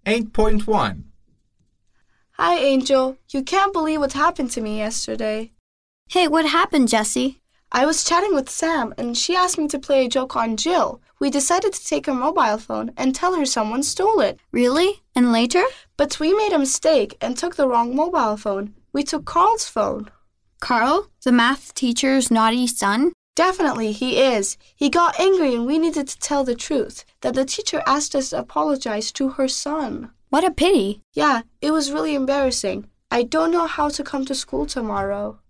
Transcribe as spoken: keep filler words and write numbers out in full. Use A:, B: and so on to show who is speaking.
A: eight point one.
B: Hi, Angel. You can't believe what happened to me yesterday.
C: Hey, what happened, Jessie?
B: I was chatting with Sam, and she asked me to play a joke on Jill. We decided to take her mobile phone and tell her someone stole it.
C: Really? And later?
B: But we made a mistake and took the wrong mobile phone. We took Carl's phone.
C: Carl, the math teacher's naughty son?
B: Definitely, he is. He got angry and we needed to tell the truth, that the teacher asked us to apologize to her son.
C: What a pity.
B: Yeah, it was really embarrassing. I don't know how to come to school tomorrow.